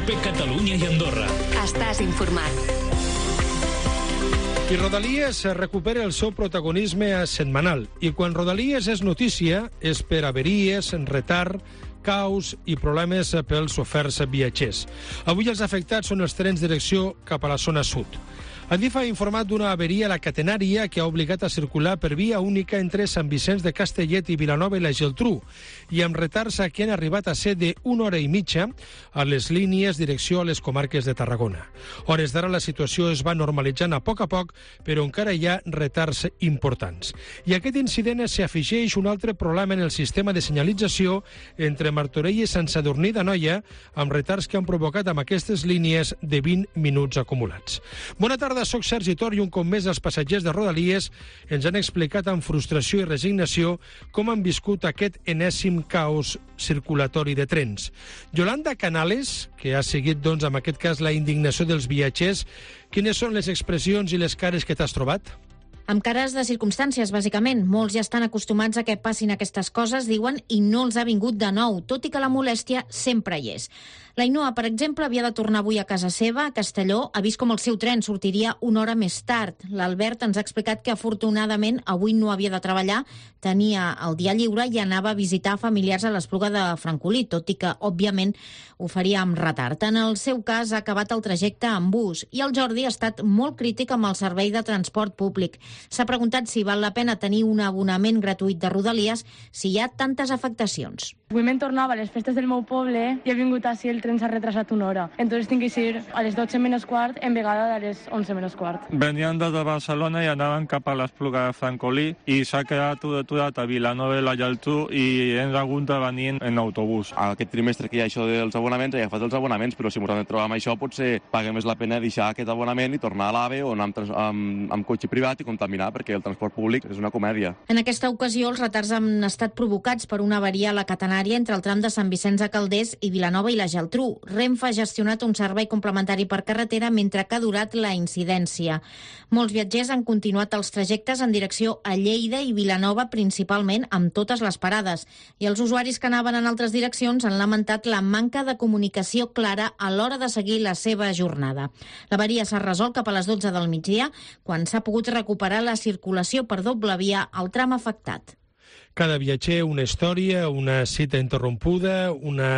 COPE Catalunya i Andorra. Estàs informat. I Rodalies recupera el seu protagonisme setmanal. I quan Rodalies és notícia, és per averies, retard, caos i problemes pels oferts viatgers. Avui els afectats són els trens direcció cap a la zona sud. Adif ha informat d'una averia a la catenària que ha obligat a circular per via única entre Sant Vicenç de Castellet i Vilanova i la Geltrú, i amb retards que han arribat a ser d'1 hora i mitja a les línies direcció a les comarques de Tarragona. Hores d'ara la situació es va normalitzant a poc, però encara hi ha retards importants. I a aquest incident s'afegeix un altre problema en el sistema de senyalització entre Martorell i Sant Sadurní d'Anoia, amb retards que han provocat amb aquestes línies de 20 minuts acumulats. Bona tarda, soc Sergi Tor i un cop més els passatgers de Rodalies ens han explicat amb frustració i resignació com han viscut aquest enèsim caos circulatori de trens. Yolanda Canales, que ha seguit en aquest cas la indignació dels viatgers, quines són les expressions i les cares que t'has trobat? Amb cares de circumstàncies, bàsicament. Molts ja estan acostumats a que passin aquestes coses, diuen, i no els ha vingut de nou, tot i que la molèstia sempre hi és. La Ainhoa, per exemple, havia de tornar avui a casa seva, a Castelló, ha vist com el seu tren sortiria una hora més tard. L'Albert ens ha explicat que, afortunadament, avui no havia de treballar, tenia el dia lliure i anava a visitar familiars a l'Espluga de Francolí, tot i que, òbviament, ho faria amb retard. En el seu cas, ha acabat el trajecte en bus, i el Jordi ha estat molt crític amb el servei de transport públic. S'ha preguntat si val la pena tenir un abonament gratuït de Rodalies si hi ha tantes afectacions. Avui me'n tornava a les festes del meu poble i he vingut així, el tren s'ha retrasat una hora. Entonces tinc que ir a les 12 menys quart en vegada de les 11 menys quart. Venien des de Barcelona i anaven cap a l'Espluga de Francolí i s'ha quedat aturat a Vilanova i la Geltrú i hem hagut de venir en autobús. Aquest trimestre que hi ha això dels abonaments, he agafat els abonaments, però si m'ho trobem això potser paga més la pena deixar aquest abonament i tornar a l'AVE o anar amb cotxe privat i contaminar, perquè el transport públic és una comèdia. En aquesta ocasió, els retards han estat provocats per una avaria a la catenària entre el tram de Sant Vicenç de Calders i Vilanova i la Geltrú. Renfe ha gestionat un servei complementari per carretera mentre que ha durat la incidència. Molts viatgers han continuat els trajectes en direcció a Lleida i Vilanova, principalment amb totes les parades. I els usuaris que anaven en altres direccions han lamentat la manca de comunicació clara a l'hora de seguir la seva jornada. L'avaria s'ha resolt cap a les 12 del migdia, quan s'ha pogut recuperar la circulació per doble via al tram afectat. Cada viatger una història, una cita interrompuda,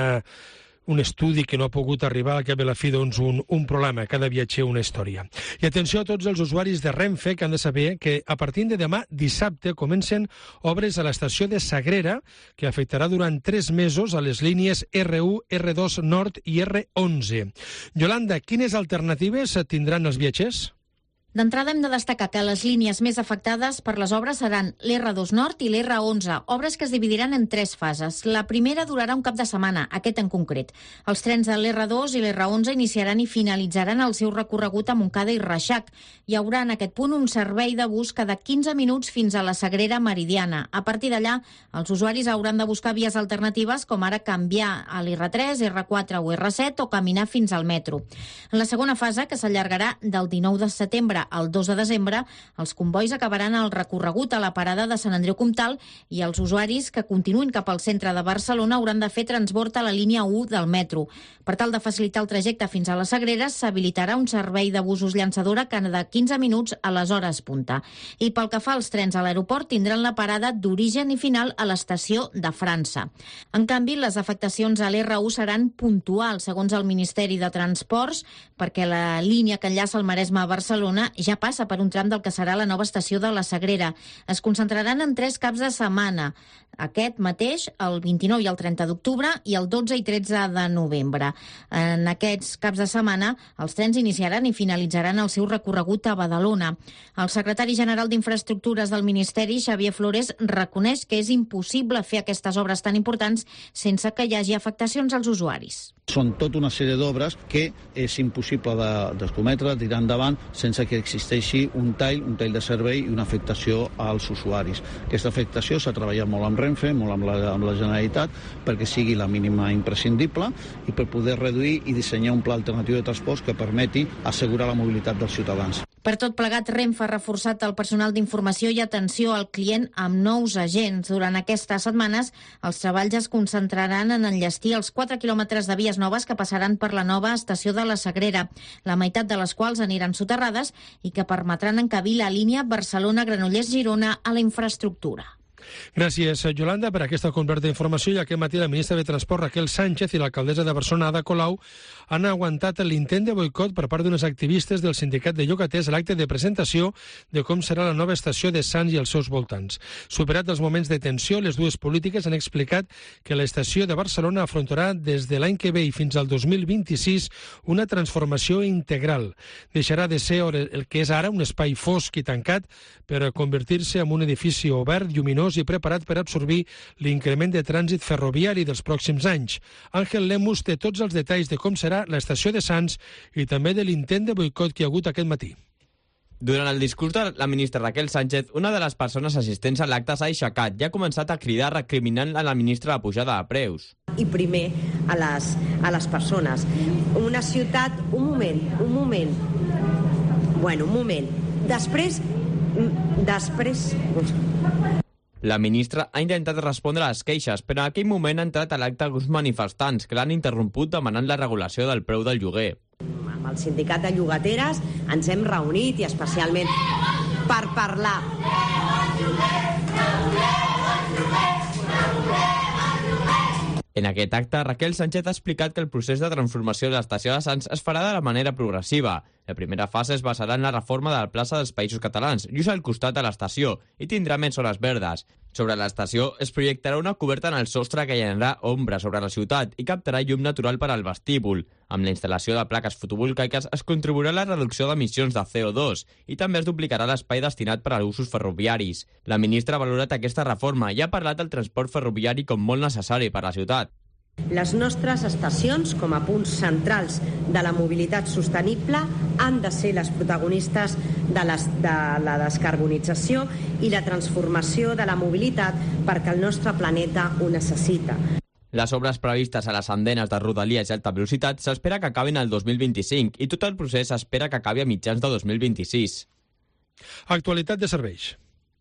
un estudi que no ha pogut arribar, al cap i a la fi, un problema. Cada viatger una història. I atenció a tots els usuaris de Renfe, que han de saber que a partir de demà, dissabte, comencen obres a l'estació de Sagrera, que afectarà durant 3 mesos a les línies R1, R2 Nord i R11. Yolanda, quines alternatives tindran els viatgers? D'entrada hem de destacar que les línies més afectades per les obres seran l'R2 Nord i l'R11, obres que es dividiran en 3 fases. La primera durarà un cap de setmana, aquest en concret. Els trens de l'R2 i l'R11 iniciaran i finalitzaran el seu recorregut a Montcada i Reixac. Hi haurà en aquest punt un servei de bus cada 15 minuts fins a la Sagrera Meridiana. A partir d'allà, els usuaris hauran de buscar vies alternatives, com ara canviar a l'R3, R4 o R7 o caminar fins al metro. En la segona fase, que s'allargarà del 19 de setembre al 2 de desembre, els convois acabaran el recorregut a la parada de Sant Andreu Comtal i els usuaris que continuïn cap al centre de Barcelona hauran de fer transbord a la línia 1 del metro. Per tal de facilitar el trajecte fins a les Sagreres, s'habilitarà un servei de busos llançadora cada 15 minuts a les hores punta. I pel que fa als trens a l'aeroport, tindran la parada d'origen i final a l'estació de França. En canvi, les afectacions a l'R1 seran puntuals, segons el Ministeri de Transports, perquè la línia que enllaça el Maresme a Barcelona ja passa per un tram del que serà la nova estació de la Sagrera. Es concentraran en 3 caps de setmana. Aquest mateix, el 29 i el 30 d'octubre i el 12 i 13 de novembre. En aquests caps de setmana, els trens iniciaran i finalitzaran el seu recorregut a Badalona. El secretari general d'Infraestructures del Ministeri, Xavier Flores, reconeix que és impossible fer aquestes obres tan importants sense que hi hagi afectacions als usuaris. Són tota una sèrie d'obres que és impossible d'escometre, tirar endavant, sense que existeixi un tall de servei i una afectació als usuaris. Aquesta afectació s'ha treballat molt amb Renfe, molt amb la Generalitat, perquè sigui la mínima imprescindible i per poder reduir i dissenyar un pla alternatiu de transports que permeti assegurar la mobilitat dels ciutadans. Per tot plegat, Renfe ha reforçat el personal d'informació i atenció al client amb nous agents. Durant aquestes setmanes, els treballs es concentraran en enllestir els 4 quilòmetres de vies noves que passaran per la nova estació de la Sagrera, la meitat de les quals aniran soterrades i que permetran encabir la línia Barcelona-Granollers-Girona a la infraestructura. Gràcies, Yolanda, per aquesta completa informació. I aquest matí la ministra de Transport, Raquel Sánchez, i l'alcaldessa de Barcelona, Ada Colau, han aguantat l'intent de boicot per part d'unes activistes del sindicat de llogaters a l'acte de presentació de com serà la nova estació de Sants i els seus voltants. Superat els moments de tensió, les dues polítiques han explicat que l'estació de Barcelona afrontarà des de l'any que ve i fins al 2026 una transformació integral. Deixarà de ser el que és ara un espai fosc i tancat per convertir-se en un edifici obert, lluminós i preparat per absorbir l'increment de trànsit ferroviari dels pròxims anys. Àngel Lemus té tots els detalls de com serà l'estació de Sants i també de l'intent de boicot que hi ha hagut aquest matí. Durant el discurs de la ministra Raquel Sánchez, una de les persones assistents a l'acte s'ha aixecat i ha començat a cridar recriminant a la ministra la pujada de preus. I primer a les persones. Una ciutat, un moment. Després... La ministra ha intentat respondre a les queixes, però en aquell moment ha entrat a l'acte alguns manifestants que l'han interromput demanant la regulació del preu del lloguer. Amb el sindicat de llogateres ens hem reunit i especialment per parlar. En aquest acte, Raquel Sánchez ha explicat que el procés de transformació de l'estació de Sants es farà de la manera progressiva. La primera fase es basarà en la reforma de la plaça dels Països Catalans, just al costat de l'estació, i tindrà més zones verdes. Sobre l'estació es projectarà una coberta en el sostre que llenarà ombra sobre la ciutat i captarà llum natural per al vestíbul. Amb la instal·lació de plaques fotovoltaiques es contribuirà a la reducció d'emissions de CO2 i també es duplicarà l'espai destinat per a usos ferroviaris. La ministra ha valorat aquesta reforma i ha parlat del transport ferroviari com molt necessari per a la ciutat. Les nostres estacions, com a punts centrals de la mobilitat sostenible, han de ser les protagonistes de la descarbonització i la transformació de la mobilitat perquè el nostre planeta ho necessita. Les obres previstes a les andenes de Rodalies i alta velocitat s'espera que acabin el 2025 i tot el procés s'espera que acabi a mitjans de 2026. Actualitat de serveis.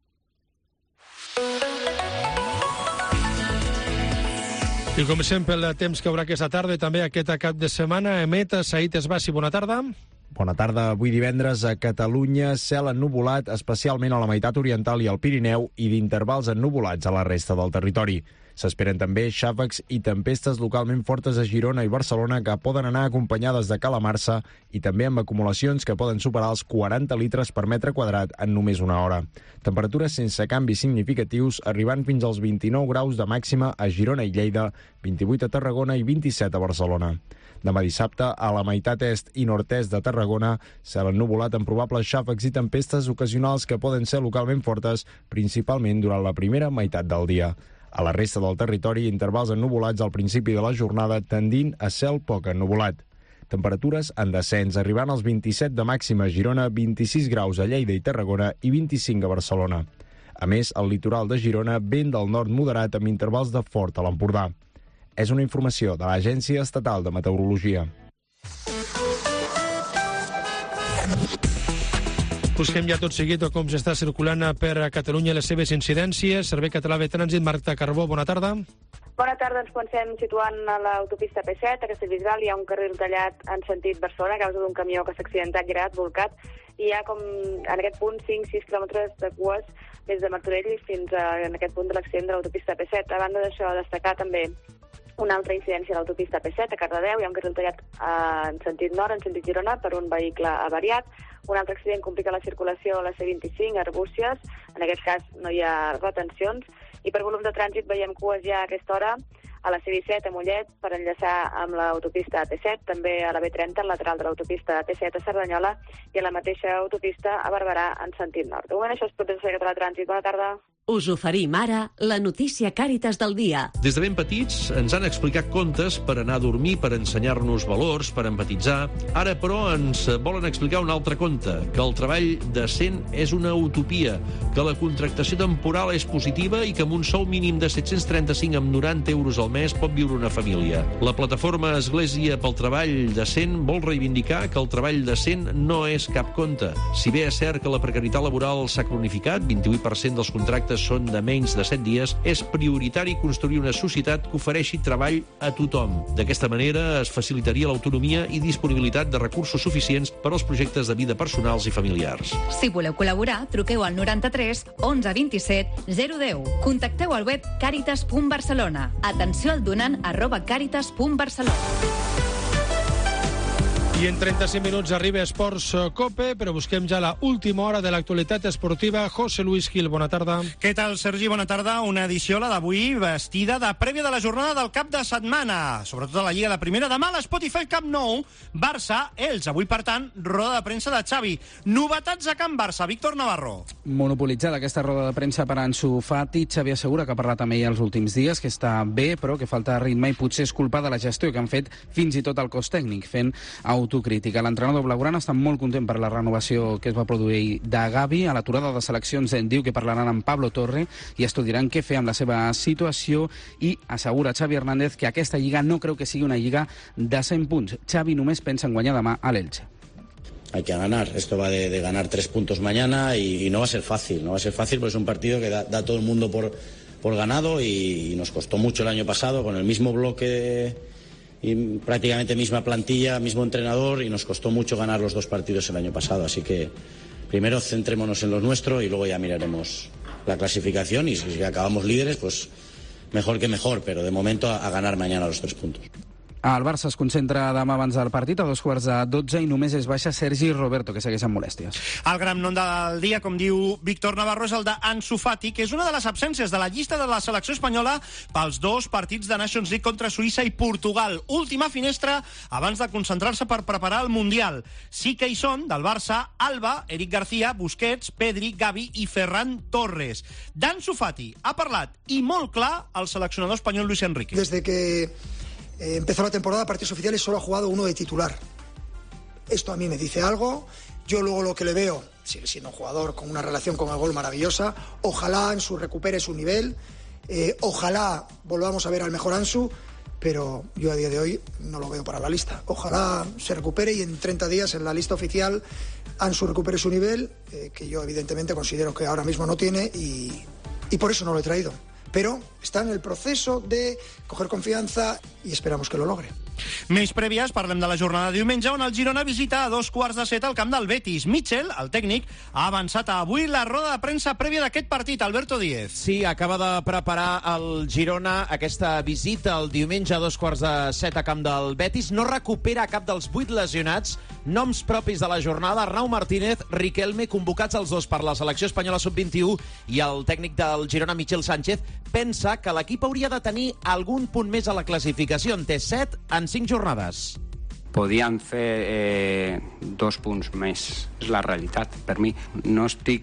I com sempre, el temps que haurà aquesta tarda i també aquest cap de setmana. Emet Saïd Esbassi, bona tarda. Bona tarda. Avui divendres a Catalunya, cel ennuvolat, especialment a la meitat oriental i al Pirineu, i d'intervals ennuvolats a la resta del territori. S'esperen també xàfecs i tempestes localment fortes a Girona i Barcelona que poden anar acompanyades de calamarsa i també amb acumulacions que poden superar els 40 litres per metre quadrat en només una hora. Temperatures sense canvis significatius, arribant fins als 29 graus de màxima a Girona i Lleida, 28 a Tarragona i 27 a Barcelona. Demà dissabte, a la meitat est i nord-est de Tarragona, cel ennuvolat amb probables xàfecs i tempestes ocasionals que poden ser localment fortes, principalment durant la primera meitat del dia. A la resta del territori, intervals ennuvolats al principi de la jornada tendint a cel poc ennuvolat. Temperatures en descens, arribant als 27 de màxima a Girona, 26 graus a Lleida i Tarragona i 25 a Barcelona. A més, al litoral de Girona, vent del nord moderat amb intervals de fort a l'Empordà. És una informació de l'Agència Estatal de Meteorologia. Busquem ja tot seguit com s'està circulant per Catalunya les seves incidències. Servei Català de Trànsit, Marta Carbó, bona tarda. Bona tarda, ens comencem situant a l'autopista P7, a Castellbisbal. Hi ha un carril tallat en sentit Barcelona a causa d'un camió que s'ha accidentat, girat, volcat, i hi ha com en aquest punt 5-6 quilòmetres de cues des de Martorell fins en aquest punt de l'accident de l'autopista P7. A banda d'això, destacar també una altra incidència a l'autopista P7, a Cardedeu. Hi ha un carril tallat en sentit nord, en sentit Girona, per un vehicle avariat. Un altre accident complica la circulació a la C25, a Arbúcies. En aquest cas no hi ha retencions. I per volum de trànsit veiem cues ja a aquesta hora a la C17, a Mollet, per enllaçar amb l'autopista T7, també a la B30, al lateral de l'autopista T7 a Cerdanyola, i a la mateixa autopista a Barberà, en sentit nord. De moment això és tot des de Català de Trànsit. Bona tarda. Us oferim ara la notícia Càritas del dia. Des de ben petits ens han explicat contes per anar a dormir, per ensenyar-nos valors, per empatitzar. Ara, però, ens volen explicar un altre conte, que el treball decent és una utopia, que la contractació temporal és positiva i que amb un sou mínim de 735 amb 90 euros al mes pot viure una família. La plataforma Església pel Treball Decent vol reivindicar que el treball decent no és cap conte. Si bé és cert que la precarietat laboral s'ha cronificat, 28% dels contractes són de menys de 7 dies, és prioritari construir una societat que ofereixi treball a tothom. D'aquesta manera es facilitaria l'autonomia i disponibilitat de recursos suficients per als projectes de vida personals i familiars. Si voleu col·laborar, truqueu al 93 11 27 010. Contacteu al web caritas.barcelona. Atenció al donant @caritas.barcelona. I en 35 minuts arriba Esports Cope, però busquem ja la última hora de l'actualitat esportiva. José Luis Gil, bona tarda. Què tal, Sergi? Bona tarda. Una edició, la d'avui, vestida de prèvia de la jornada del cap de setmana. Sobretot a la Lliga de Primera. Demà a l'Spotify Camp Nou, Barça, Elx. Avui, per tant, roda de premsa de Xavi. Novetats a Camp Barça. Víctor Navarro. Monopolitzada aquesta roda de premsa per Ansu Fati. Xavi assegura que ha parlat amb ell els últims dies, que està bé, però que falta ritme i potser és culpa de la gestió que han fet fins i tot el cos tècnic, fent autocrítica. L'entrenador blaugrana està molt content per la renovació que es va produir de Gavi. A l'aturada de seleccions diu que parlaran amb Pablo Torre i estudiaran què fer amb la seva situació i assegura Xavi Hernández que aquesta lliga no creu que sigui una lliga de 100 punts. Xavi només pensa en guanyar demà a l'Elche. Hay que ganar, esto va de ganar 3 puntos mañana y no va a ser fácil, porque es un partido que da todo el mundo por ganado y nos costó mucho el año pasado con el mismo bloque y prácticamente misma plantilla, mismo entrenador, y nos costó mucho ganar los 2 partidos el año pasado, así que primero centrémonos en lo nuestro y luego ya miraremos la clasificación y si acabamos líderes, pues mejor que mejor, pero de momento a ganar mañana los 3 puntos. El Barça es concentra demà abans del partit a 2:12 i només es baixa Sergi Roberto, que segueix amb molèsties. El gran nom del dia, com diu Víctor Navarro, és el d'Ansu Fati, que és una de les absències de la llista de la selecció espanyola pels 2 partits de Nations League contra Suïssa i Portugal. Última finestra abans de concentrar-se per preparar el Mundial. Sí que hi són, del Barça, Alba, Eric García, Busquets, Pedri, Gavi i Ferran Torres. D'Ansu Fati ha parlat, i molt clar, el seleccionador espanyol Luis Enrique. Desde que empezó la temporada, partidos oficiales, solo ha jugado uno de titular. Esto a mí me dice algo. Yo luego lo que le veo, sigue siendo un jugador con una relación con el gol maravillosa. Ojalá Ansu recupere su nivel. Ojalá volvamos a ver al mejor Ansu. Pero yo a día de hoy no lo veo para la lista. Ojalá se recupere y en 30 días en la lista oficial Ansu recupere su nivel, que yo evidentemente considero que ahora mismo no tiene y por eso no lo he traído. Pero está en el proceso de coger confianza y esperamos que lo logre. Més prèvies, parlem de la jornada de diumenge, on el Girona visita a 2:15 al camp del Betis. Mitchell, el tècnic, ha avançat a avui la roda de premsa prèvia d'aquest partit. Alberto Díez. Sí, acaba de preparar el Girona aquesta visita el diumenge a 2:15 a camp del Betis. No recupera cap dels 8 lesionats. Noms propis de la jornada: Arnau Martínez, Riquelme, convocats els 2 per la selecció espanyola sub-21, i el tècnic del Girona, Michel Sánchez, pensa que l'equip hauria de tenir algun punt més a la classificació. En té 7 en 5 jornades. Podien fer 2 punts més, és la realitat per mi. No estic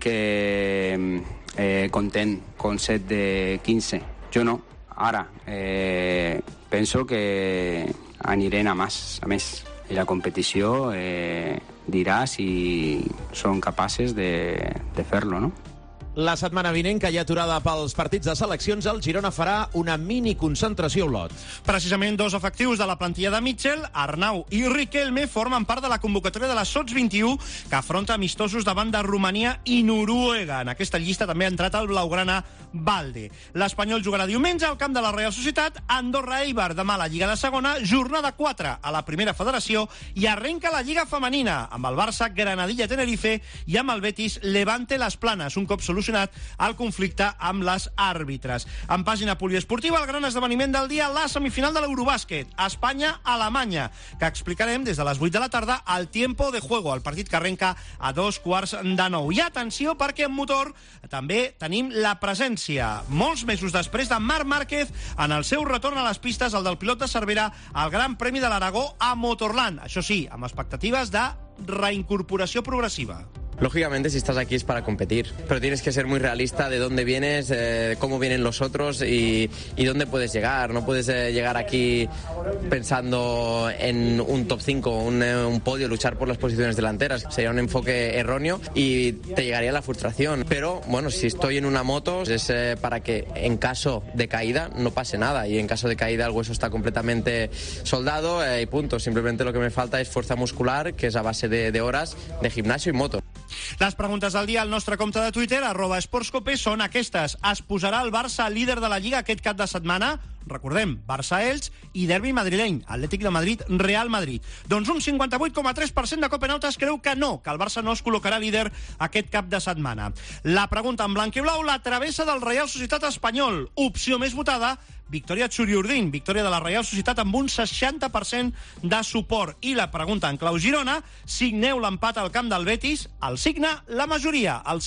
content con 7 de 15, jo no. Ara, penso que anirem a més. I la competició dirà si són capaces de fer-lo, no? La setmana vinent, que hi ha aturada pels partits de seleccions, el Girona farà una mini-concentració a Olot. Precisament 2 efectius de la plantilla de Mitchell, Arnau i Riquelme, formen part de la convocatòria de la Sots 21, que afronta amistosos davant de Romania i Noruega. En aquesta llista també ha entrat el blaugrana Balde. L'Espanyol jugarà diumenge al camp de la Real Societat, Andorra-Eibar, demà a la Lliga de Segona, jornada 4 a la Primera Federació, i arrenca la Lliga Femenina, amb el Barça, Granadilla-Tenerife, i amb el Betis, Levante-Les Planes, un cop solucionat el conflicte amb les àrbitres. En pàgina poliesportiva, el gran esdeveniment del dia, la semifinal de l'Eurobàsquet, Espanya-Alemanya, que explicarem des de les 8 de la tarda al Tiempo de Juego, el partit que arrenca a 8:45. I atenció, perquè en motor també tenim la presència, molts mesos després, de Marc Márquez en el seu retorn a les pistes, el del pilot de Cervera, al Gran Premi de l'Aragó a Motorland. Això sí, amb expectatives de reincorporació progressiva. Lógicamente, si estás aquí es para competir, pero tienes que ser muy realista de dónde vienes, cómo vienen los otros y dónde puedes llegar. No puedes llegar aquí pensando en un top 5, un podio, luchar por las posiciones delanteras. Sería un enfoque erróneo y te llegaría la frustración. Pero, bueno, si estoy en una moto es para que en caso de caída no pase nada, y en caso de caída el hueso está completamente soldado y punto. Simplemente lo que me falta es fuerza muscular, que es a base de horas de gimnasio y moto. Les preguntes del dia al nostre compte de Twitter, @esportscope, són aquestes. Es posarà el Barça líder de la Lliga aquest cap de setmana? Recordem, Barça-Elx i derbi madrileny, Atlètic de Madrid, Real Madrid. Doncs un 58,3% de copenautes creu que no, que el Barça no es col·locarà líder aquest cap de setmana. La pregunta en blanc i blau, la travessa del Reial Societat Espanyol. Opció més votada, victòria Txuriurdin, victòria de la Reial Societat amb un 60% de suport. I la pregunta en clau Girona, signeu l'empat al camp del Betis, el signa la majoria, el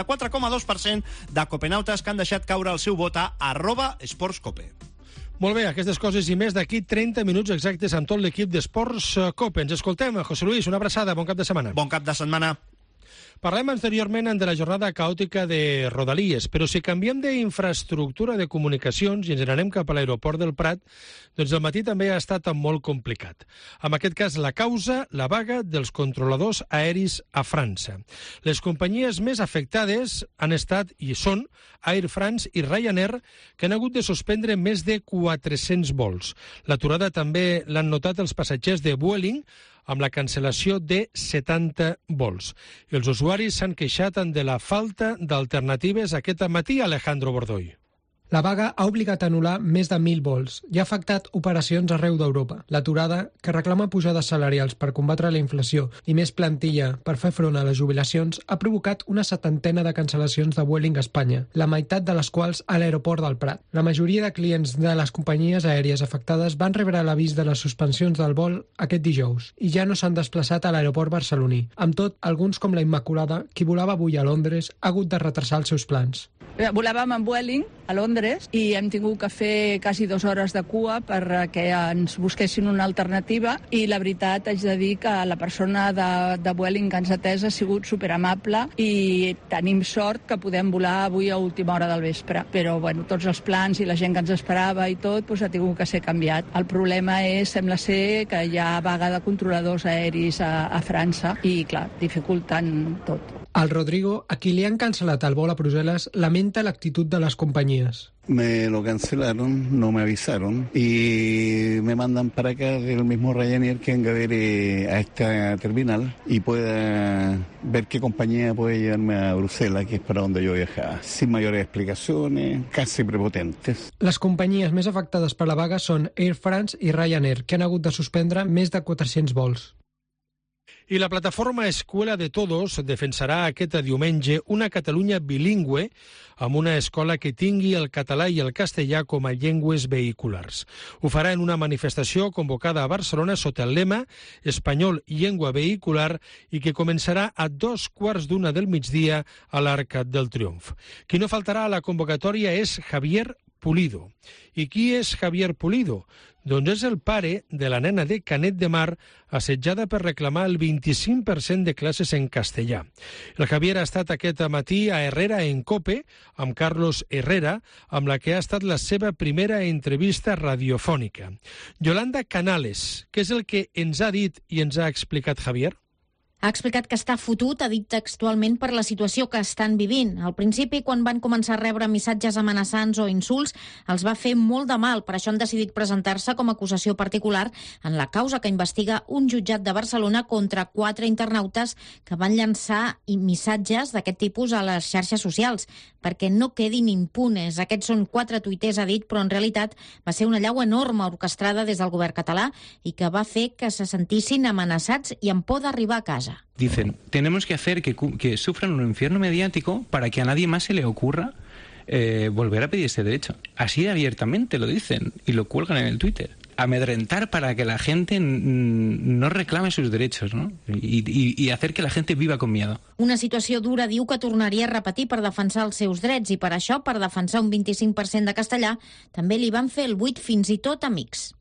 54,2% de copenautes que han deixat caure el seu vot a @esportscope. Molt bé, aquestes coses i més d'aquí 30 minuts exactes amb tot l'equip d'Esports Cope. Ens escoltem. José Luis, una abraçada, bon cap de setmana. Bon cap de setmana. Parlem anteriorment de la jornada caòtica de Rodalies, però si canviem d'infraestructura de comunicacions i ens n'anem cap a l'aeroport del Prat, doncs el matí també ha estat molt complicat. En aquest cas, la causa, la vaga dels controladors aeris a França. Les companyies més afectades han estat i són Air France i Ryanair, que han hagut de suspendre més de 400 vols. L'aturada també l'han notat els passatgers de Vueling, amb la cancel·lació de 70 vols. I els usuaris s'han queixat de la falta d'alternatives aquest matí, Alejandro Bordoy. La vaga ha obligat a anul·lar més de 1.000 vols i ha afectat operacions arreu d'Europa. L'aturada, que reclama pujades salarials per combatre la inflació i més plantilla per fer front a les jubilacions, ha provocat una 70ena de cancel·lacions de Vueling a Espanya, la meitat de les quals a l'aeroport del Prat. La majoria de clients de les companyies aèries afectades van rebre l'avís de les suspensions del vol aquest dijous i ja no s'han desplaçat a l'aeroport barceloní. Amb tot, alguns com la Immaculada, qui volava avui a Londres, ha hagut de retrasar els seus plans. Volàvem amb Vueling a Londres i hem tingut que fer quasi 2 hores de cua perquè ens busquessin una alternativa, i la veritat haig de dir que la persona de Vueling que ens ha atès ha sigut superamable i tenim sort que podem volar avui a última hora del vespre. Però bueno, tots els plans i la gent que ens esperava i tot ha tingut que ser canviat. El problema sembla ser que hi ha vaga de controladors aeris a França i, clar, dificultant tot. El Rodrigo, a qui li han cancel·lat el vol a Brussel·les, lamenta l'actitud de les companyies. Me lo cancelaron, no me avisaron y me mandan para acá el mismo Ryanair que venga a ver a esta terminal y pueda ver qué compañía puede llevarme a Bruselas, que es para donde yo viajaba, sin mayores explicaciones, casi prepotentes. Les companyies més afectades per la vaga són Air France i Ryanair, que han hagut de suspendre més de 400 vols. I la plataforma Escuela de Todos defensarà aquest diumenge una Catalunya bilingüe amb una escola que tingui el català i el castellà com a llengües vehiculars. Ho farà en una manifestació convocada a Barcelona sota el lema Espanyol, llengua vehicular, i que començarà a 14:15 del migdia a l'Arc del Triomf. Qui no faltarà a la convocatòria és Javier Pulido. I qui és Javier Pulido? Doncs és el pare de la nena de Canet de Mar assetjada per reclamar el 25% de classes en castellà. El Javier ha estat aquest matí a Herrera en COPE amb Carlos Herrera, amb la que ha estat la seva primera entrevista radiofònica. Yolanda Canales, què és el que ens ha dit i ens ha explicat Javier? Ha explicat que està fotut, ha dit textualment, per la situació que estan vivint. Al principi, quan van començar a rebre missatges amenaçants o insults, els va fer molt de mal. Per això han decidit presentar-se com a acusació particular en la causa que investiga un jutjat de Barcelona contra 4 internautes que van llançar missatges d'aquest tipus a les xarxes socials, perquè no quedin impunes. Aquests són 4 tuiters, ha dit, però en realitat va ser una allau enorme orquestrada des del govern català i que va fer que se sentissin amenaçats i amb por d'arribar a casa. Dicen, tenemos que hacer que sufran un infierno mediático para que a nadie más se le ocurra volver a pedir ese derecho. Así abiertamente lo dicen y lo cuelgan en el Twitter. Amedrentar para que la gente no reclame sus derechos, ¿no? Y hacer que la gente viva con miedo. Una situació dura, diu, que tornaria a repetir per defensar els seus drets, i per això, per defensar un 25% de castellà, també li van fer el buit fins i tot amics.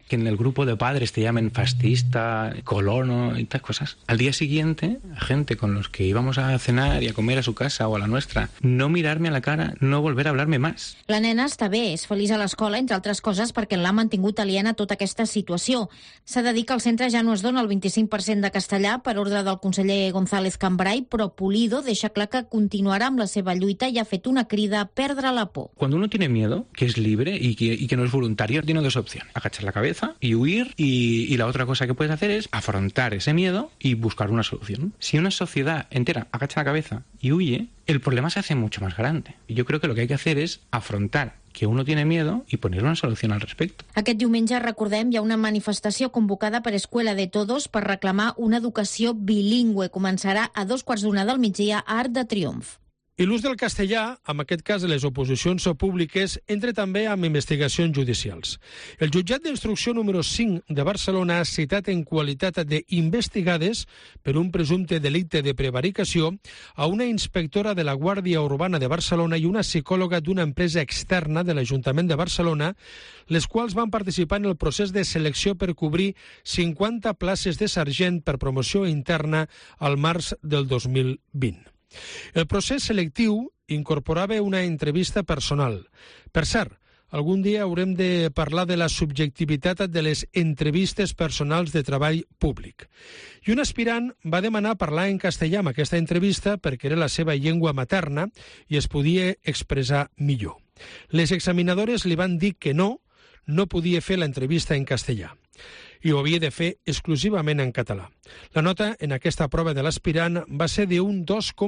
que en el grupo de padres te llamen fascista, colono y tal cosas. Al día siguiente, gente con los que íbamos a cenar y a comer a su casa o a la nuestra, no mirarme a la cara, no volver a hablarme más. La nena està bé, és feliç a l'escola, entre altres coses perquè l'ha mantingut aliena a tota aquesta situació. S'ha de dir que al centre ja no es dona el 25% de castellà per ordre del conseller González Cambray, però Pulido deixa clar que continuarà amb la seva lluita i ha fet una crida a perdre la por. Cuando uno tiene miedo, que es libre y que no es voluntario, tiene dos opciones: agachar la cabeza y huir, y la otra cosa que puedes hacer es afrontar ese miedo y buscar una solución. Si una sociedad entera agacha la cabeza y huye, el problema se hace mucho más grande. Y yo creo que lo que hay que hacer es afrontar que uno tiene miedo y poner una solución al respecto. Aquest diumenge, recordem, hi ha una manifestació convocada per Escuela de Todos per reclamar una educació bilingüe. Començarà a 2:15 del migdia a Arc de Triomf. I l'ús del castellà, en aquest cas de les oposicions públiques, entra també amb investigacions judicials. El jutjat d'instrucció número 5 de Barcelona ha citat en qualitat d'investigades per un presumpte delicte de prevaricació a una inspectora de la Guàrdia Urbana de Barcelona i una psicòloga d'una empresa externa de l'Ajuntament de Barcelona, les quals van participar en el procés de selecció per cobrir 50 places de sergent per promoció interna al març del 2020. El procés selectiu incorporava una entrevista personal. Per cert, algun dia haurem de parlar de la subjectivitat de les entrevistes personals de treball públic. I un aspirant va demanar parlar en castellà amb aquesta entrevista perquè era la seva llengua materna i es podia expressar millor. Les examinadores li van dir que no podia fer l'entrevista en castellà i ho havia de fer exclusivament en català. La nota en aquesta prova de l'aspirant va ser d'un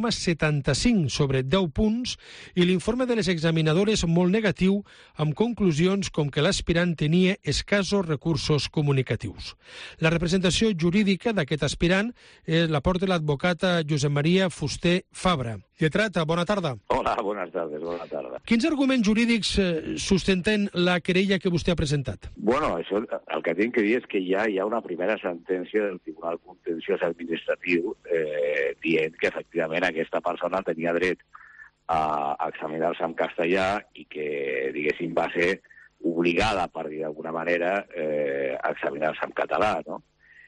2,75 sobre 10 punts i l'informe de les examinadores molt negatiu, amb conclusions com que l'aspirant tenia escassos recursos comunicatius. La representació jurídica d'aquest aspirant la porta l'advocat Josep Maria Fuster Fabra. Lletrat, bona tarda. Hola, buenas tardes, bona tarda. Quins arguments jurídics sustenten la querella que vostè ha presentat? Bueno, això, el que tinc que dir és que ja hi ha una primera sentència del Tribunal Contenciós Administratiu dient que efectivament aquesta persona tenia dret a examinar-se en castellà i que, diguéssim, va ser obligada, per dir d'alguna manera, a examinar-se en català, no?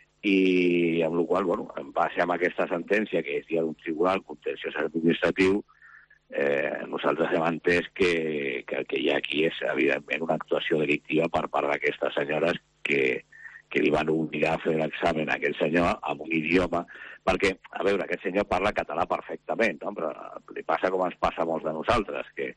I amb la qual cosa, bueno, en base a aquesta sentència, que és d'un Tribunal Contenciós Administratiu, nosaltres hem entès que hi ha aquí és, evidentment, una actuació delictiva per part d'aquestes senyores que li van obligar a fer l'examen a aquest senyor amb un idioma, perquè, a veure, aquest senyor parla català perfectament, no? Però li passa com ens passa a molts de nosaltres, que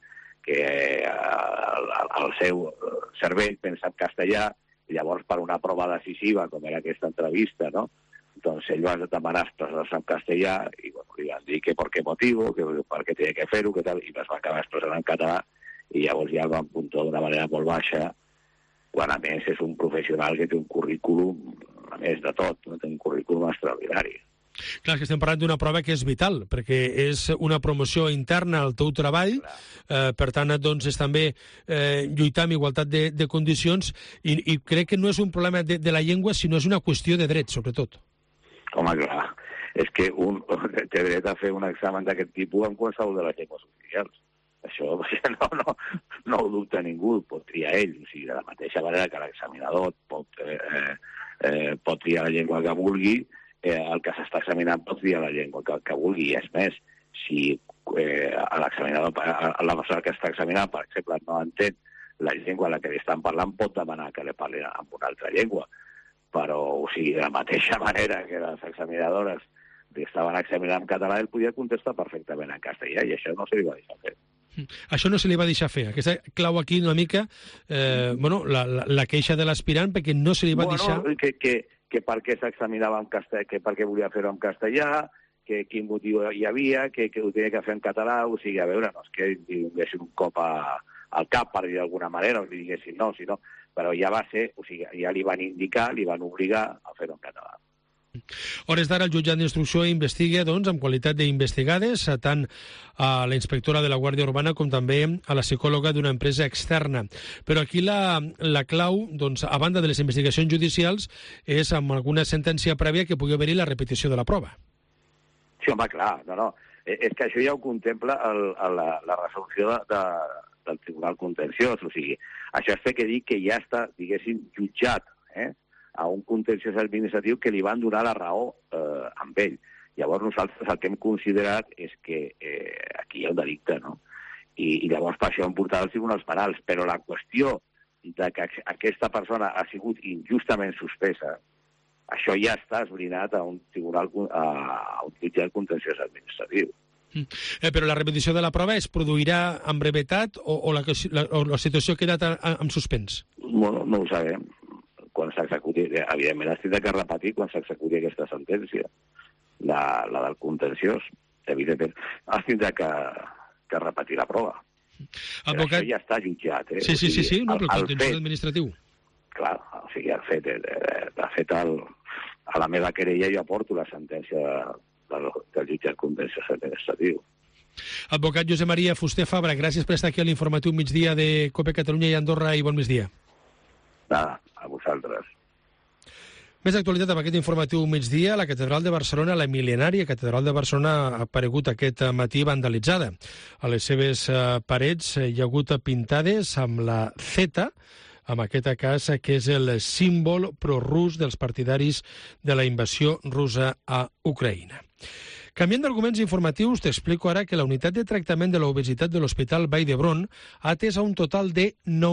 el seu cervell pensa en castellà, i llavors per una prova decisiva, com era aquesta entrevista, no? Doncs ell va demanar expressar-se en castellà i bueno, li van dir que per què motiu, que per què tenia que fer-ho, que tal, i es va acabar expressant en català i llavors ja el van puntuar d'una manera molt baixa, quan a més és un professional que té un currículum, a més de tot, no? Té un currículum extraordinari. Clar, que estem parlant d'una prova que és vital, perquè és una promoció interna al teu treball, per tant, doncs, és també lluitar amb igualtat de condicions, i crec que no és un problema de la llengua, sinó és una qüestió de dret, sobretot. Home, clar, és que un té dret a fer un examen d'aquest tipus en qualsevol de les llengües oficials. Això no ho dubta ningú, pot triar ell. O sigui, de la mateixa manera que l'examinador pot triar la llengua que vulgui, el que s'està examinant pot triar la llengua que vulgui. I és més, si l'examinador, la persona que està examinant, per exemple, no entén la llengua a la que li estan parlant, pot demanar que li parlin en una altra llengua. Però, o sigui, de la mateixa manera que les examinadores li estaven examinant en català, ell podia contestar perfectament en castellà, i això no se li va deixar fer. Això no se li va deixar fer. Aquesta clau aquí una mica la queixa de l'aspirant, perquè no se li va deixar... Que per què s'examinava en castellà, que per què volia fer-ho en castellà, que quin motiu hi havia, que ho tenia que fer en català, o sigui, a veure, no és que li donguessin un cop al cap, per dir d'alguna manera, o li diguessin no, sinó, però ja va ser, o sigui, ja li van indicar, li van obligar a fer-ho en català. Hores d'ara, el jutjat d'instrucció investiga, doncs, amb qualitat d'investigades, tant a la inspectora de la Guàrdia Urbana com també a la psicòloga d'una empresa externa. Però aquí la clau, doncs, a banda de les investigacions judicials, és amb alguna sentència prèvia que pugui haver-hi la repetició de la prova. Sí, home, clar, no. És que això ja ho contempla la resolució del Tribunal Contenciós, o sigui, això es té que dir que ja està, diguéssim, jutjat, a un contenciós administratiu que li van donar la raó amb ell. Llavors nosaltres el que hem considerat és que aquí hi ha un delicte, no? I llavors per això hem portat als tribunals penals. Però la qüestió de que aquesta persona ha sigut injustament suspesa, això ja està esbrinat a un tribunal, a un jutjat contenciós administratiu. Però la repetició de la prova es produirà amb brevetat o la situació ha quedat en suspens? Bueno, no ho sabem. Quan s'executi, evidentment es tindrà que repetir quan s'executi aquesta sentència, la del contenciós, evidentment. Es tindrà que repetir la prova. Advocat... Això ja està jutjat. Sí, no, però el contenciós administratiu. Clar, o sigui, el fet, de fet, a la meva querella jo aporto la sentència del jutjat contenciós administratiu. Advocat Josep Maria Fuster Fabra, gràcies per estar aquí a l'informatiu migdia de COPE Catalunya i Andorra i bon migdia. Nada, a vosaltres. Més actualitat amb aquest informatiu migdia. La catedral de Barcelona, la mil·lenària catedral de Barcelona, ha aparegut aquest matí vandalitzada. A les seves parets hi ha hagut pintades amb la Z, en aquest cas, que és el símbol prorus dels partidaris de la invasió russa a Ucraïna. Canviant d'arguments informatius, t'explico ara que la unitat de tractament de l'obesitat de l'Hospital Vall d'Hebron ha atès a un total de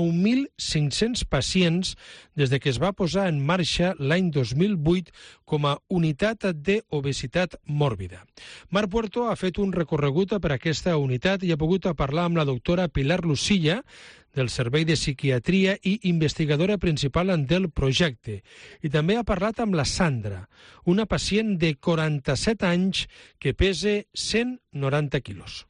9.500 pacients des de que es va posar en marxa l'any 2008 com a unitat d'obesitat mòrbida. Marc Puerto ha fet un recorregut per aquesta unitat i ha pogut parlar amb la doctora Pilar Lucilla, del Servei de Psiquiatria i investigadora principal del projecte. I també ha parlat amb la Sandra, una pacient de 47 anys que pesa 190 quilos.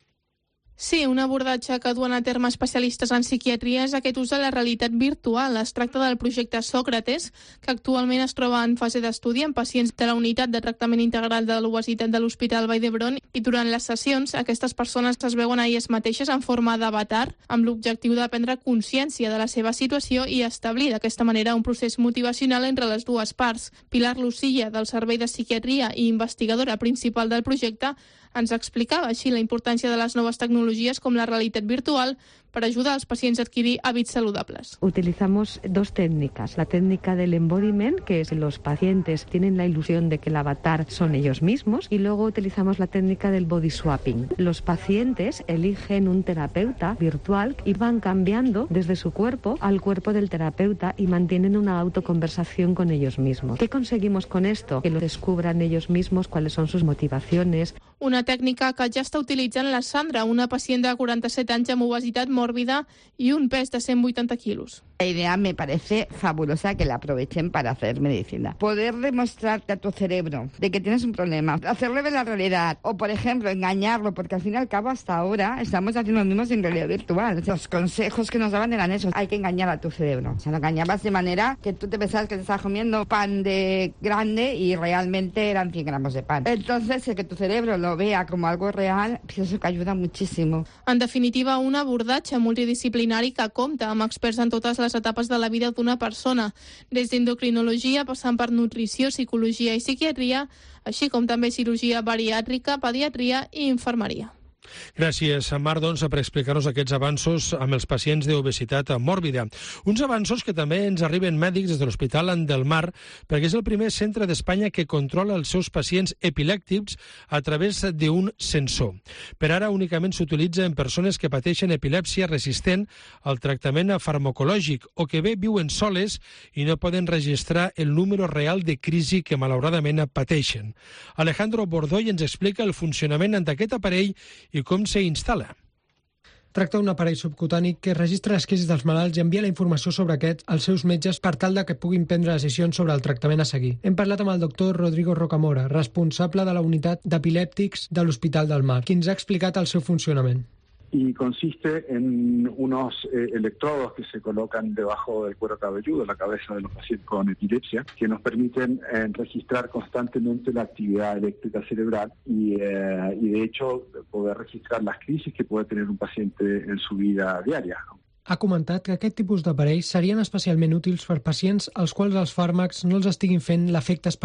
Sí, un abordatge que duen a terme especialistes en psiquiatria és aquest ús de la realitat virtual. Es tracta del projecte Sòcrates, que actualment es troba en fase d'estudi en pacients de la unitat de tractament integral de l'obesitat de l'Hospital Vall d'Hebron, i durant les sessions aquestes persones es veuen a elles mateixes en forma d'avatar, amb l'objectiu de prendre consciència de la seva situació i establir d'aquesta manera un procés motivacional entre les dues parts. Pilar Lucilla, del Servei de Psiquiatria i investigadora principal del projecte, ens explicava així la importància de les noves tecnologies com la realitat virtual para ayudar a los pacientes a adquirir hábitos saludables. Utilizamos dos técnicas. La técnica del embodiment, que es los pacientes tienen la ilusión de que el avatar son ellos mismos, y luego utilizamos la técnica del body swapping. Los pacientes eligen un terapeuta virtual y van cambiando desde su cuerpo al cuerpo del terapeuta y mantienen una autoconversación con ellos mismos. ¿Qué conseguimos con esto? Que lo descubran ellos mismos, cuáles son sus motivaciones. Una tècnica que ja està utilitzant la Sandra, una pacient de 47 anys amb obesitat mòrbida y un pes de 180 kilos. La idea me parece fabulosa que la aprovechen para hacer medicina. Poder demostrarte a tu cerebro de que tienes un problema, hacerle ver la realidad o, por ejemplo, engañarlo, porque al fin y al cabo hasta ahora estamos haciendo lo mismo en realidad virtual. Los consejos que nos daban eran esos. Hay que engañar a tu cerebro. O sea, lo engañabas de manera que tú te pensabas que te estabas comiendo pan de grande y realmente eran 100 gramos de pan. Entonces, el que tu cerebro lo vea como algo real, pues eso que ayuda muchísimo. En definitiva, un abordatge multidisciplinari que compta amb experts en totes les etapes de la vida d'una persona, des d'endocrinologia passant per nutrició, psicologia i psiquiatria, així com també cirurgia bariàtrica, pediatria i infermeria. Gràcies, Marc, per explicar-nos aquests avanços amb els pacients d'obesitat mòrbida. Uns avanços que també ens arriben mèdics des de l'Hospital del Mar, perquè és el primer centre d'Espanya que controla els seus pacients epilèptics a través d'un sensor. Per ara únicament s'utilitza en persones que pateixen epilèpsia resistent al tractament farmacològic o que bé viuen soles i no poden registrar el número real de crisi que malauradament pateixen. Alejandro Bordoy ens explica el funcionament d'aquest aparell i com s'instal·la. Tracta d'un aparell subcutani que registra les crisis dels malalts i envia la informació sobre aquests als seus metges per tal de que puguin prendre decisions sobre el tractament a seguir. Hem parlat amb el doctor Rodrigo Rocamora, responsable de la unitat d'epilèptics de l'Hospital del Mar, qui ens ha explicat el seu funcionament. Y consiste en unos electrodos que se colocan debajo del cuero cabelludo, la cabeza de los pacientes con epilepsia, que nos permiten registrar constantemente la actividad eléctrica cerebral y de hecho poder registrar las crisis que puede tener un paciente en su vida diaria. Ha comentat que aquest tipus d'aparells serien especialment útils per pacients als quals els fàrmacs no els estiguin fent l'efecte esperat.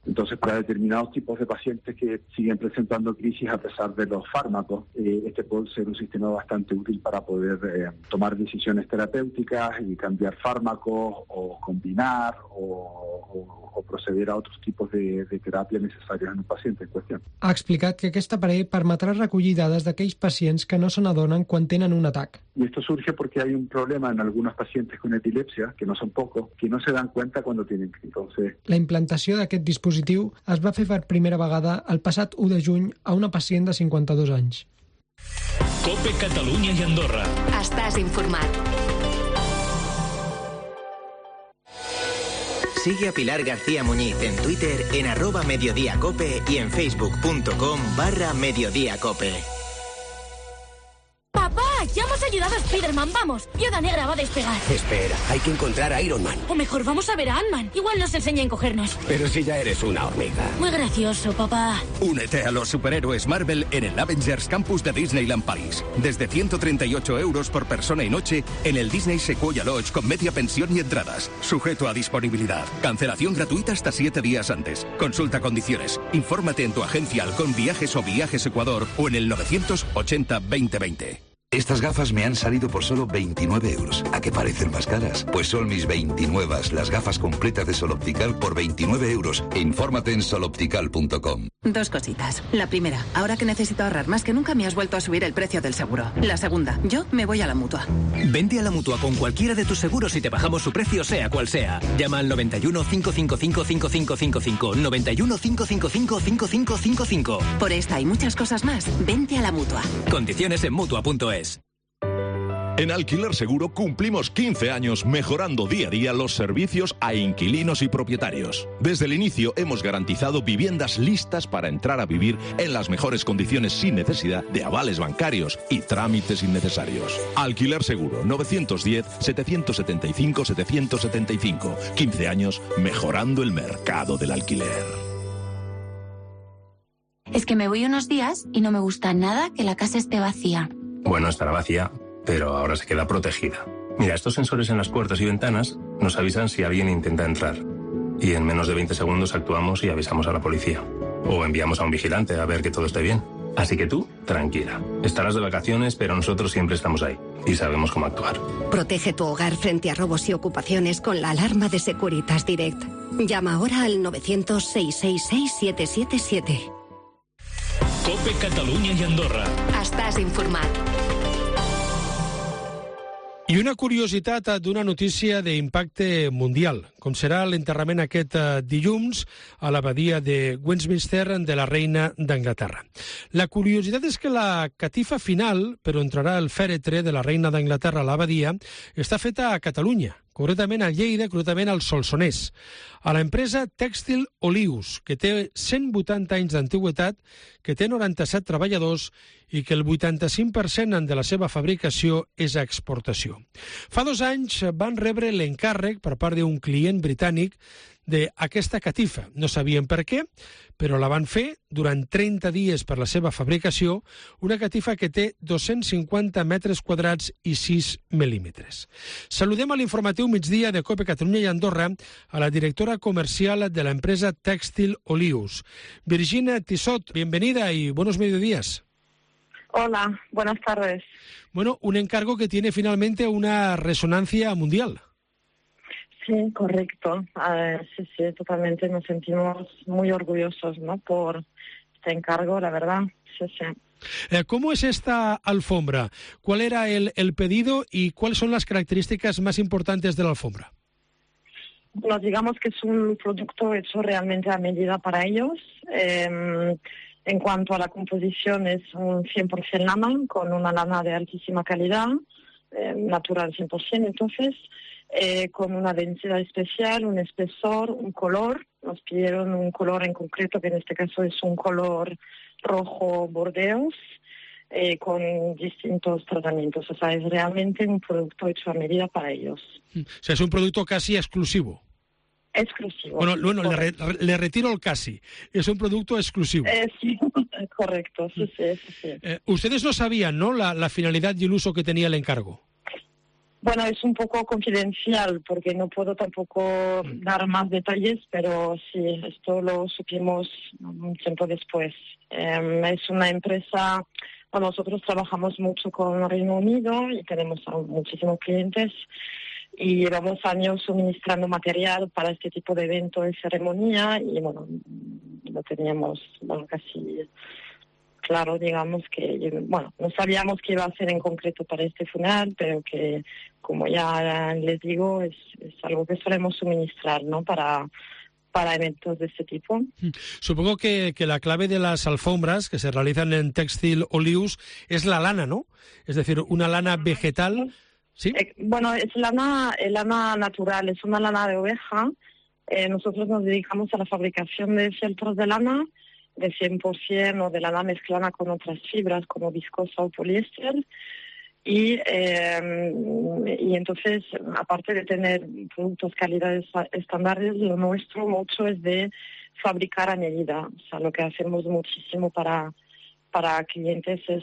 Entonces, para determinados tipos de pacientes que siguen presentando crisis a pesar de los fármacos, este puede ser un sistema bastante útil para poder tomar decisiones terapéuticas y cambiar fármacos o combinar o proceder a otros tipos de terapia necesarios en un paciente en cuestión. Ha explicat que aquest aparell permetrà recollir dades d'aquells pacients que no se n'adonen quan tenen un atac. Y esto surge porque hay un problema en algunos pacientes con epilepsia, que no son pocos, que no se dan cuenta cuando tienen. Entonces, la implantació d'aquest dispositiu es va fer per primera vegada el passat 1 de juny a una pacient de 52 anys. COPE Catalunya i Andorra. Estàs informat. Sigue a Pilar García Muñiz en Twitter en @mediodíacope y en facebook.com/mediodíacope. ¡Papá! ¡Ya hemos ayudado a Spider-Man! ¡Vamos! Viuda Negra va a despegar. Espera, hay que encontrar a Iron Man. O mejor, vamos a ver a Ant-Man. Igual nos enseña a encogernos. Pero si ya eres una hormiga. Muy gracioso, papá. Únete a los superhéroes Marvel en el Avengers Campus de Disneyland París. Desde 138 € por persona y noche en el Disney Sequoia Lodge con media pensión y entradas. Sujeto a disponibilidad. Cancelación gratuita hasta 7 días antes. Consulta condiciones. Infórmate en tu agencia Halcón Viajes o Viajes Ecuador o en el 980 2020. Estas gafas me han salido por solo 29 €. ¿A qué parecen más caras? Pues son mis 29, las gafas completas de Sol Optical por 29 €. Infórmate en soloptical.com. Dos cositas. La primera, ahora que necesito ahorrar más que nunca me has vuelto a subir el precio del seguro. La segunda, yo me voy a la Mutua. Vente a la Mutua con cualquiera de tus seguros y te bajamos su precio sea cual sea. Llama al 91 555 5555. 91 555 5555. Por esta y muchas cosas más, vente a la Mutua. Condiciones en Mutua.es. En Alquiler Seguro cumplimos 15 años mejorando día a día los servicios a inquilinos y propietarios. Desde el inicio hemos garantizado viviendas listas para entrar a vivir en las mejores condiciones sin necesidad de avales bancarios y trámites innecesarios. Alquiler Seguro 910-775-775. 15 años mejorando el mercado del alquiler. Es que me voy unos días y no me gusta nada que la casa esté vacía. Bueno, estará vacía, pero ahora se queda protegida. Mira, estos sensores en las puertas y ventanas nos avisan si alguien intenta entrar. Y en menos de 20 segundos actuamos y avisamos a la policía. O enviamos a un vigilante a ver que todo esté bien. Así que tú, tranquila. Estarás de vacaciones, pero nosotros siempre estamos ahí. Y sabemos cómo actuar. Protege tu hogar frente a robos y ocupaciones con la alarma de Securitas Direct. Llama ahora al 900-666-777. COPE Catalunya i Andorra. Estàs informat. I una curiositat d'una notícia d'impacte mundial, com serà l'enterrament aquest dilluns a l'abadia de Westminster de la reina d'Anglaterra. La curiositat és que la catifa final, per on entrarà el fèretre de la reina d'Anglaterra a l'abadia, està feta a Catalunya, concretament a Lleida, concretament al Solsonès, a l'empresa Tèxtil Olius, que té 180 anys d'antiguitat, que té 97 treballadors i que el 85% de la seva fabricació és a exportació. Fa 2 anys van rebre l'encàrrec per part d'un client britànic d'aquesta catifa. No sabien per què, però la van fer durant 30 dies per la seva fabricació, una catifa que té 250 metres quadrats i 6 mil·límetres. Saludem a l'informatiu migdia de COPE Catalunya i Andorra a la directora comercial de la empresa Tèxtil Olius. Virginia Tissot, bienvenida y buenos mediodías. Hola, buenas tardes. Bueno, un encargo que tiene finalmente una resonancia mundial. Sí, correcto. Sí, totalmente. Nos sentimos muy orgullosos, ¿no? Por este encargo, la verdad. Sí. ¿Cómo es esta alfombra? ¿Cuál era el pedido y cuáles son las características más importantes de la alfombra? Bueno, digamos que es un producto hecho realmente a medida para ellos. En cuanto a la composición, es un 100% lana, con una lana de altísima calidad, natural 100%, entonces, con una densidad especial, un espesor, un color. Nos pidieron un color en concreto, que en este caso es un color rojo bordeos, con distintos tratamientos. O sea, es realmente un producto hecho a medida para ellos. O sea, es un producto casi exclusivo. Exclusivo. Bueno, le retiro el casi. Es un producto exclusivo. Sí, correcto. Sí. Ustedes no sabían, ¿no?, la finalidad y el uso que tenía el encargo. Bueno, es un poco confidencial porque no puedo tampoco dar más detalles, pero sí, esto lo supimos un tiempo después. Es una empresa, bueno, nosotros trabajamos mucho con el Reino Unido y tenemos muchísimos clientes y llevamos años suministrando material para este tipo de eventos y ceremonia y bueno, lo teníamos casi claro, digamos que, bueno, no sabíamos qué iba a hacer en concreto para este funeral, pero que, como ya les digo, es algo que solemos suministrar, ¿no?, para eventos de este tipo. Supongo que la clave de las alfombras que se realizan en Textile Oleus es la lana, ¿no? Es decir, una lana vegetal, ¿sí? Bueno, es lana natural, es una lana de oveja. Nosotros nos dedicamos a la fabricación de fieltros de lana, de 100% o de lana mezclada con otras fibras como viscosa o poliéster y entonces, aparte de tener productos calidades estándares, lo nuestro mucho es de fabricar a medida. O sea, lo que hacemos muchísimo para clientes es,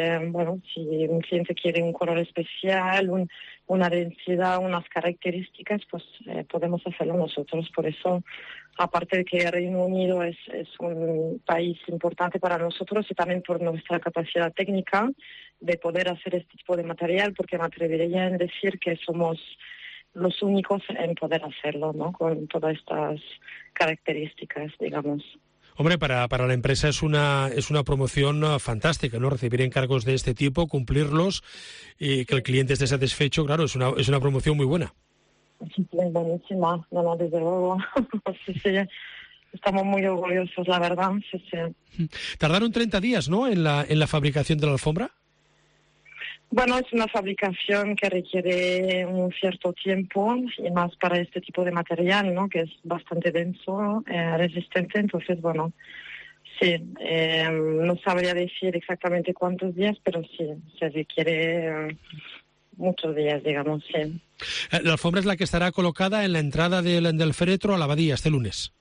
si un cliente quiere un color especial, una densidad, unas características, pues podemos hacerlo nosotros. Por eso, aparte de que el Reino Unido es un país importante para nosotros y también por nuestra capacidad técnica de poder hacer este tipo de material, porque me atrevería a decir que somos los únicos en poder hacerlo, ¿no?, con todas estas características, digamos. Hombre, para la empresa es una promoción fantástica, ¿no? Recibir encargos de este tipo, cumplirlos y que el cliente esté satisfecho, claro, es una promoción muy buena. Sí, buenísima, no, desde luego. Sí, estamos muy orgullosos, la verdad. Sí. Tardaron 30 días, ¿no?, en la fabricación de la alfombra. Bueno, es una fabricación que requiere un cierto tiempo y más para este tipo de material, ¿no?, que es bastante denso, resistente. Entonces, bueno, sí, no sabría decir exactamente cuántos días, pero sí, se requiere muchos días, digamos, sí. La alfombra es la que estará colocada en la entrada del féretro a la abadía este lunes.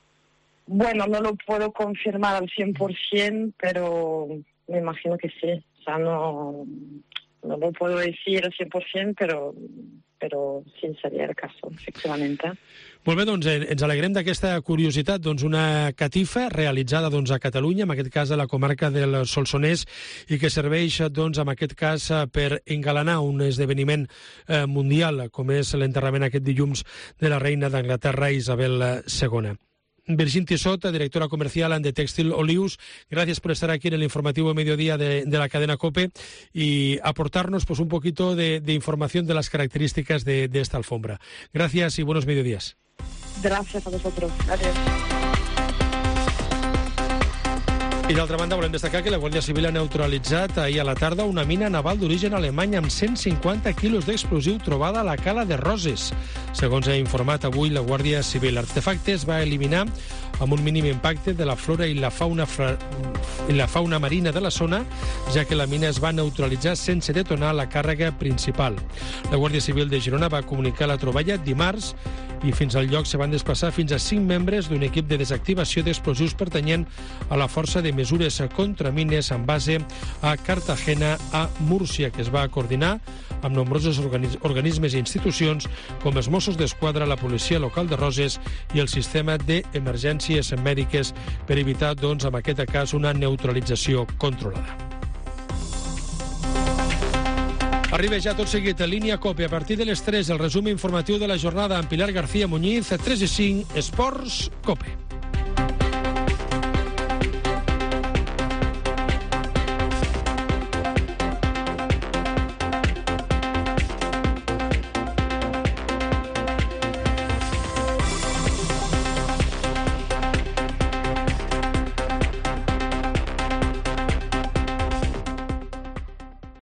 Bueno, no lo puedo confirmar al 100%, pero me imagino que sí. O sea, no lo puedo decir al 100%, però sí, seria el cas, efectivament. Molt bé, doncs ens alegrem d'aquesta curiositat, doncs una catifa realitzada a Catalunya, en aquest cas a la comarca del Solsonès, i que serveix en aquest cas per engalanar un esdeveniment mundial, com és l'enterrament aquest dilluns de la reina d'Anglaterra Isabel II. Virgin Tissot, directora comercial de Textile Oleus, gracias por estar aquí en el informativo Mediodía de la cadena COPE y aportarnos un poquito de información de las características de esta alfombra. Gracias y buenos mediodías. Gracias a vosotros. Adiós. I d'altra banda volem destacar que la Guàrdia Civil ha neutralitzat ahir a la tarda una mina naval d'origen alemany amb 150 quilos d'explosiu trobada a la cala de Roses. Segons ha informat avui la Guàrdia Civil, l'artefacte es va eliminar amb un mínim impacte de la flora i la fauna marina de la zona, ja que la mina es va neutralitzar sense detonar la càrrega principal. La Guàrdia Civil de Girona va comunicar la troballa dimarts i fins al lloc se van desplaçar fins a 5 membres d'un equip de desactivació d'explosius pertanyent a la Força de Mesures contra Mines amb base a Cartagena, a Múrcia, que es va coordinar amb nombrosos organismes i institucions com els Mossos d'Esquadra, la Policia Local de Roses i el Sistema d'Emergències Mèdiques per evitar, en aquest cas, una neutralització controlada. Arriba ja tot seguit a Línia COPE. A partir de les 3, el resum informatiu de la jornada amb Pilar García Muñiz, 3 i 5, Esports COPE.